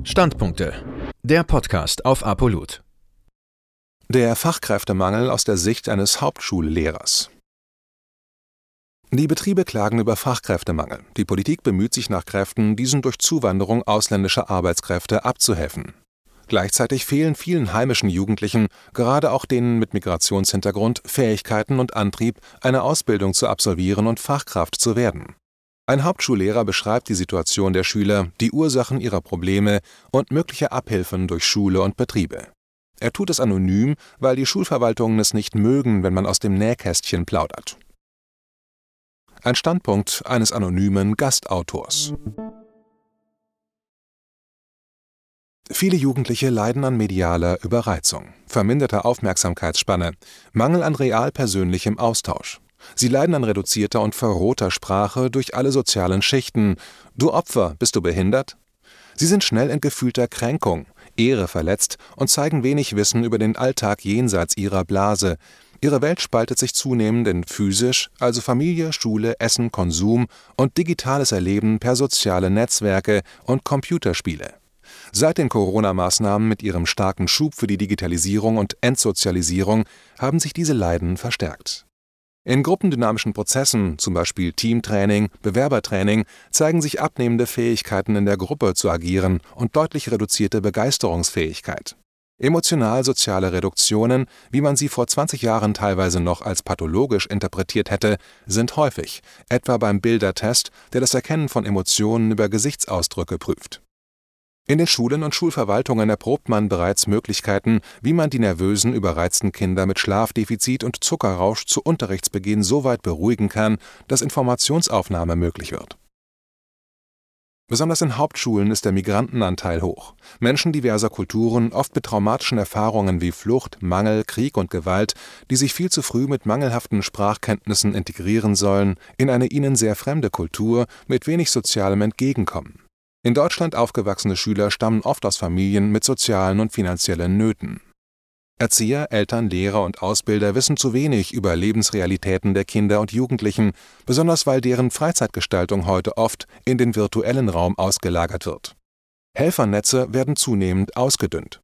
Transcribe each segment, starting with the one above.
Standpunkte. Der Podcast auf ApoLoot. Der Fachkräftemangel aus der Sicht eines Hauptschullehrers. Die Betriebe klagen über Fachkräftemangel. Die Politik bemüht sich nach Kräften, diesen durch Zuwanderung ausländischer Arbeitskräfte abzuhelfen. Gleichzeitig fehlen vielen heimischen Jugendlichen, gerade auch denen mit Migrationshintergrund, Fähigkeiten und Antrieb, eine Ausbildung zu absolvieren und Fachkraft zu werden. Ein Hauptschullehrer beschreibt die Situation der Schüler, die Ursachen ihrer Probleme und mögliche Abhilfen durch Schule und Betriebe. Er tut es anonym, weil die Schulverwaltungen es nicht mögen, wenn man aus dem Nähkästchen plaudert. Ein Standpunkt eines anonymen Gastautors. Viele Jugendliche leiden an medialer Überreizung, verminderter Aufmerksamkeitsspanne, Mangel an real persönlichem Austausch. Sie leiden an reduzierter und verrohter Sprache durch alle sozialen Schichten. Du Opfer, bist du behindert? Sie sind schnell in gefühlter Kränkung, Ehre verletzt und zeigen wenig Wissen über den Alltag jenseits ihrer Blase. Ihre Welt spaltet sich zunehmend in physisch, also Familie, Schule, Essen, Konsum und digitales Erleben per soziale Netzwerke und Computerspiele. Seit den Corona-Maßnahmen mit ihrem starken Schub für die Digitalisierung und Entsozialisierung haben sich diese Leiden verstärkt. In gruppendynamischen Prozessen, zum Beispiel Teamtraining, Bewerbertraining, zeigen sich abnehmende Fähigkeiten in der Gruppe zu agieren und deutlich reduzierte Begeisterungsfähigkeit. Emotional-soziale Reduktionen, wie man sie vor 20 Jahren teilweise noch als pathologisch interpretiert hätte, sind häufig, etwa beim Bildertest, der das Erkennen von Emotionen über Gesichtsausdrücke prüft. In den Schulen und Schulverwaltungen erprobt man bereits Möglichkeiten, wie man die nervösen, überreizten Kinder mit Schlafdefizit und Zuckerrausch zu Unterrichtsbeginn so weit beruhigen kann, dass Informationsaufnahme möglich wird. Besonders in Hauptschulen ist der Migrantenanteil hoch. Menschen diverser Kulturen, oft mit traumatischen Erfahrungen wie Flucht, Mangel, Krieg und Gewalt, die sich viel zu früh mit mangelhaften Sprachkenntnissen integrieren sollen, in eine ihnen sehr fremde Kultur mit wenig sozialem Entgegenkommen. In Deutschland aufgewachsene Schüler stammen oft aus Familien mit sozialen und finanziellen Nöten. Erzieher, Eltern, Lehrer und Ausbilder wissen zu wenig über Lebensrealitäten der Kinder und Jugendlichen, besonders weil deren Freizeitgestaltung heute oft in den virtuellen Raum ausgelagert wird. Helfernetze werden zunehmend ausgedünnt.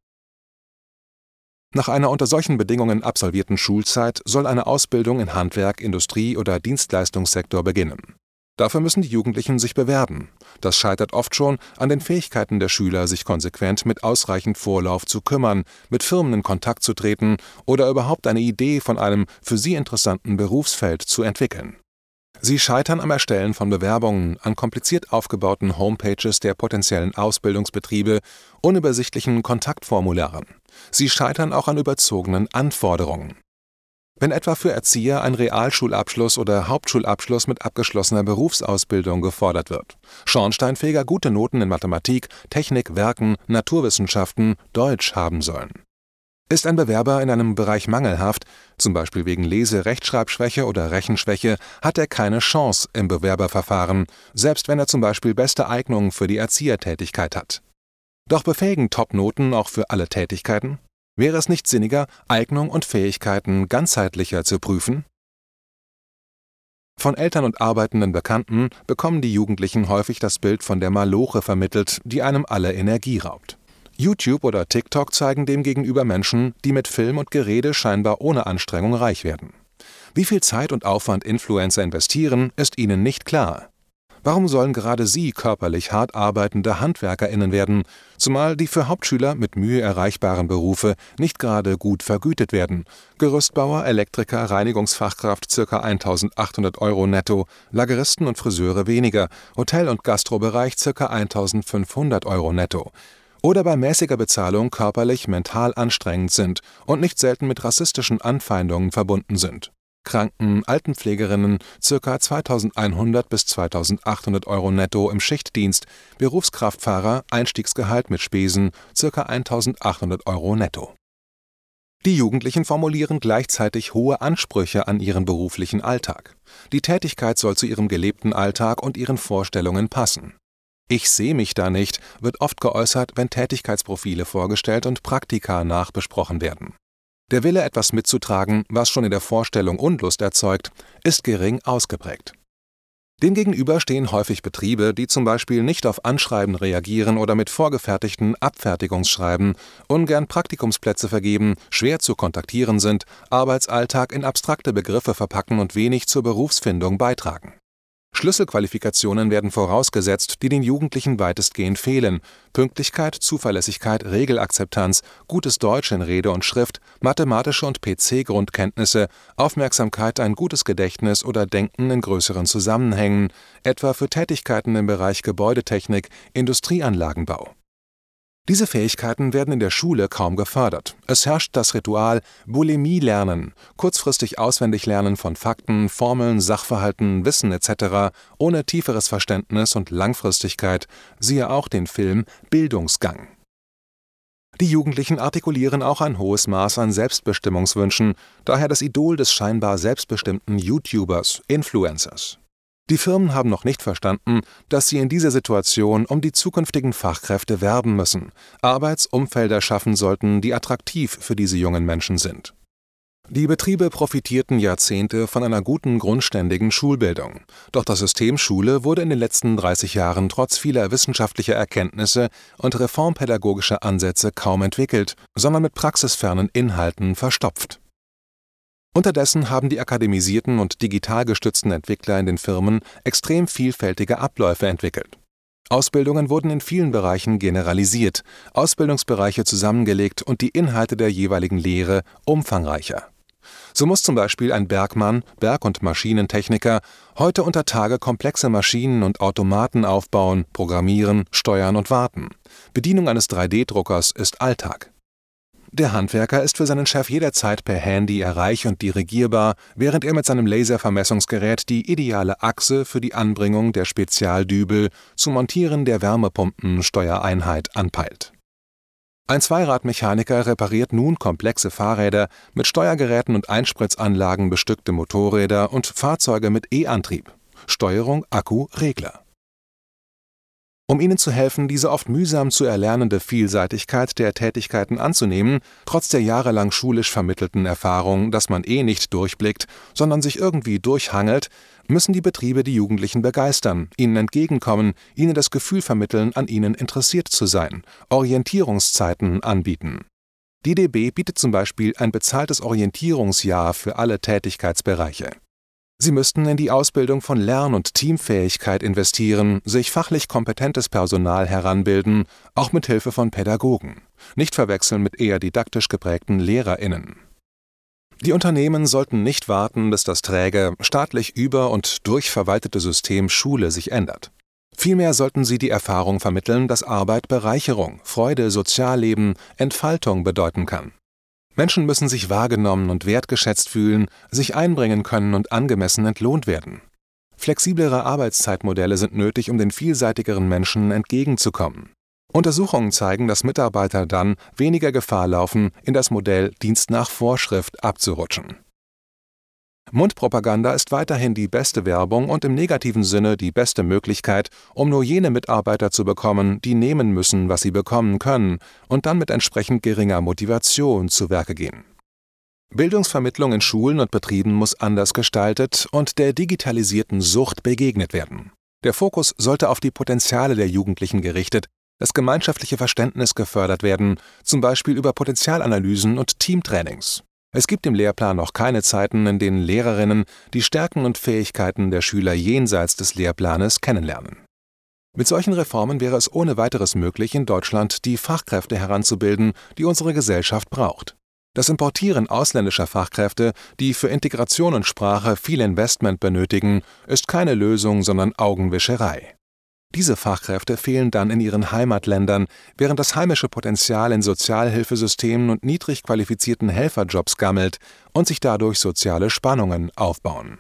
Nach einer unter solchen Bedingungen absolvierten Schulzeit soll eine Ausbildung in Handwerk, Industrie oder Dienstleistungssektor beginnen. Dafür müssen die Jugendlichen sich bewerben. Das scheitert oft schon an den Fähigkeiten der Schüler, sich konsequent mit ausreichend Vorlauf zu kümmern, mit Firmen in Kontakt zu treten oder überhaupt eine Idee von einem für sie interessanten Berufsfeld zu entwickeln. Sie scheitern am Erstellen von Bewerbungen, an kompliziert aufgebauten Homepages der potenziellen Ausbildungsbetriebe, unübersichtlichen Kontaktformularen. Sie scheitern auch an überzogenen Anforderungen. Wenn etwa für Erzieher ein Realschulabschluss oder Hauptschulabschluss mit abgeschlossener Berufsausbildung gefordert wird, Schornsteinfeger gute Noten in Mathematik, Technik, Werken, Naturwissenschaften, Deutsch haben sollen. Ist ein Bewerber in einem Bereich mangelhaft, zum Beispiel wegen Lese-Rechtschreibschwäche oder Rechenschwäche, hat er keine Chance im Bewerberverfahren, selbst wenn er zum Beispiel beste Eignung für die Erziehertätigkeit hat. Doch befähigen Top-Noten auch für alle Tätigkeiten? Wäre es nicht sinniger, Eignung und Fähigkeiten ganzheitlicher zu prüfen? Von Eltern und arbeitenden Bekannten bekommen die Jugendlichen häufig das Bild von der Maloche vermittelt, die einem alle Energie raubt. YouTube oder TikTok zeigen demgegenüber Menschen, die mit Film und Gerede scheinbar ohne Anstrengung reich werden. Wie viel Zeit und Aufwand Influencer investieren, ist ihnen nicht klar. Warum sollen gerade sie körperlich hart arbeitende HandwerkerInnen werden, zumal die für Hauptschüler mit Mühe erreichbaren Berufe nicht gerade gut vergütet werden? Gerüstbauer, Elektriker, Reinigungsfachkraft ca. 1.800 € netto, Lageristen und Friseure weniger, Hotel- und Gastrobereich ca. 1.500 € netto. Oder bei mäßiger Bezahlung körperlich, mental anstrengend sind und nicht selten mit rassistischen Anfeindungen verbunden sind. Kranken-, Altenpflegerinnen ca. 2.100 bis 2.800 € netto im Schichtdienst, Berufskraftfahrer, Einstiegsgehalt mit Spesen ca. 1.800 € netto. Die Jugendlichen formulieren gleichzeitig hohe Ansprüche an ihren beruflichen Alltag. Die Tätigkeit soll zu ihrem gelebten Alltag und ihren Vorstellungen passen. »Ich sehe mich da nicht« wird oft geäußert, wenn Tätigkeitsprofile vorgestellt und Praktika nachbesprochen werden. Der Wille, etwas mitzutragen, was schon in der Vorstellung Unlust erzeugt, ist gering ausgeprägt. Demgegenüber stehen häufig Betriebe, die zum Beispiel nicht auf Anschreiben reagieren oder mit vorgefertigten Abfertigungsschreiben, ungern Praktikumsplätze vergeben, schwer zu kontaktieren sind, Arbeitsalltag in abstrakte Begriffe verpacken und wenig zur Berufsfindung beitragen. Schlüsselqualifikationen werden vorausgesetzt, die den Jugendlichen weitestgehend fehlen: Pünktlichkeit, Zuverlässigkeit, Regelakzeptanz, gutes Deutsch in Rede und Schrift, mathematische und PC-Grundkenntnisse, Aufmerksamkeit, ein gutes Gedächtnis oder Denken in größeren Zusammenhängen, etwa für Tätigkeiten im Bereich Gebäudetechnik, Industrieanlagenbau. Diese Fähigkeiten werden in der Schule kaum gefördert. Es herrscht das Ritual Bulimie-Lernen, kurzfristig Auswendiglernen von Fakten, Formeln, Sachverhalten, Wissen etc., ohne tieferes Verständnis und Langfristigkeit, siehe auch den Film Bildungsgang. Die Jugendlichen artikulieren auch ein hohes Maß an Selbstbestimmungswünschen, daher das Idol des scheinbar selbstbestimmten YouTubers, Influencers. Die Firmen haben noch nicht verstanden, dass sie in dieser Situation um die zukünftigen Fachkräfte werben müssen, Arbeitsumfelder schaffen sollten, die attraktiv für diese jungen Menschen sind. Die Betriebe profitierten Jahrzehnte von einer guten, grundständigen Schulbildung. Doch das System Schule wurde in den letzten 30 Jahren trotz vieler wissenschaftlicher Erkenntnisse und reformpädagogischer Ansätze kaum entwickelt, sondern mit praxisfernen Inhalten verstopft. Unterdessen haben die akademisierten und digital gestützten Entwickler in den Firmen extrem vielfältige Abläufe entwickelt. Ausbildungen wurden in vielen Bereichen generalisiert, Ausbildungsbereiche zusammengelegt und die Inhalte der jeweiligen Lehre umfangreicher. So muss zum Beispiel ein Bergmann, Berg- und Maschinentechniker, heute unter Tage komplexe Maschinen und Automaten aufbauen, programmieren, steuern und warten. Bedienung eines 3D-Druckers ist Alltag. Der Handwerker ist für seinen Chef jederzeit per Handy erreich und dirigierbar, während er mit seinem Laservermessungsgerät die ideale Achse für die Anbringung der Spezialdübel zum Montieren der Wärmepumpensteuereinheit anpeilt. Ein Zweiradmechaniker repariert nun komplexe Fahrräder, mit Steuergeräten und Einspritzanlagen bestückte Motorräder und Fahrzeuge mit E-Antrieb. Steuerung, Akku, Regler. Um ihnen zu helfen, diese oft mühsam zu erlernende Vielseitigkeit der Tätigkeiten anzunehmen, trotz der jahrelang schulisch vermittelten Erfahrung, dass man nicht durchblickt, sondern sich irgendwie durchhangelt, müssen die Betriebe die Jugendlichen begeistern, ihnen entgegenkommen, ihnen das Gefühl vermitteln, an ihnen interessiert zu sein, Orientierungszeiten anbieten. Die DB bietet zum Beispiel ein bezahltes Orientierungsjahr für alle Tätigkeitsbereiche. Sie müssten in die Ausbildung von Lern- und Teamfähigkeit investieren, sich fachlich kompetentes Personal heranbilden, auch mit Hilfe von Pädagogen. Nicht verwechseln mit eher didaktisch geprägten LehrerInnen. Die Unternehmen sollten nicht warten, bis das träge, staatlich über- und durchverwaltete System Schule sich ändert. Vielmehr sollten sie die Erfahrung vermitteln, dass Arbeit Bereicherung, Freude, Sozialleben, Entfaltung bedeuten kann. Menschen müssen sich wahrgenommen und wertgeschätzt fühlen, sich einbringen können und angemessen entlohnt werden. Flexiblere Arbeitszeitmodelle sind nötig, um den vielseitigeren Menschen entgegenzukommen. Untersuchungen zeigen, dass Mitarbeiter dann weniger Gefahr laufen, in das Modell Dienst nach Vorschrift abzurutschen. Mundpropaganda ist weiterhin die beste Werbung und im negativen Sinne die beste Möglichkeit, um nur jene Mitarbeiter zu bekommen, die nehmen müssen, was sie bekommen können, und dann mit entsprechend geringer Motivation zu Werke gehen. Bildungsvermittlung in Schulen und Betrieben muss anders gestaltet und der digitalisierten Sucht begegnet werden. Der Fokus sollte auf die Potenziale der Jugendlichen gerichtet, das gemeinschaftliche Verständnis gefördert werden, zum Beispiel über Potenzialanalysen und Teamtrainings. Es gibt im Lehrplan noch keine Zeiten, in denen Lehrerinnen die Stärken und Fähigkeiten der Schüler jenseits des Lehrplanes kennenlernen. Mit solchen Reformen wäre es ohne weiteres möglich, in Deutschland die Fachkräfte heranzubilden, die unsere Gesellschaft braucht. Das Importieren ausländischer Fachkräfte, die für Integration und Sprache viel Investment benötigen, ist keine Lösung, sondern Augenwischerei. Diese Fachkräfte fehlen dann in ihren Heimatländern, während das heimische Potenzial in Sozialhilfesystemen und niedrig qualifizierten Helferjobs gammelt und sich dadurch soziale Spannungen aufbauen.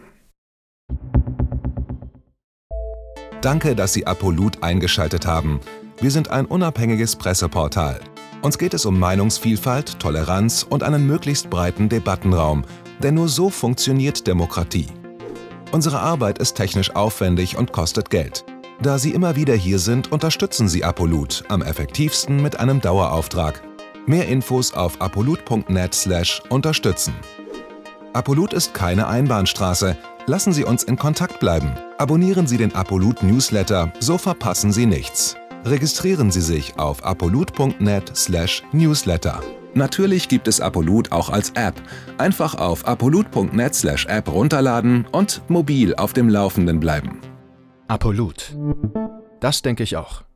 Danke, dass Sie Apolut eingeschaltet haben. Wir sind ein unabhängiges Presseportal. Uns geht es um Meinungsvielfalt, Toleranz und einen möglichst breiten Debattenraum, denn nur so funktioniert Demokratie. Unsere Arbeit ist technisch aufwendig und kostet Geld. Da Sie immer wieder hier sind, unterstützen Sie Apolut am effektivsten mit einem Dauerauftrag. Mehr Infos auf apolut.net/unterstützen. Apolut ist keine Einbahnstraße. Lassen Sie uns in Kontakt bleiben. Abonnieren Sie den Apolut Newsletter, so verpassen Sie nichts. Registrieren Sie sich auf apolut.net/newsletter. Natürlich gibt es Apolut auch als App. Einfach auf apolut.net/app runterladen und mobil auf dem Laufenden bleiben. Apolut. Das denke ich auch.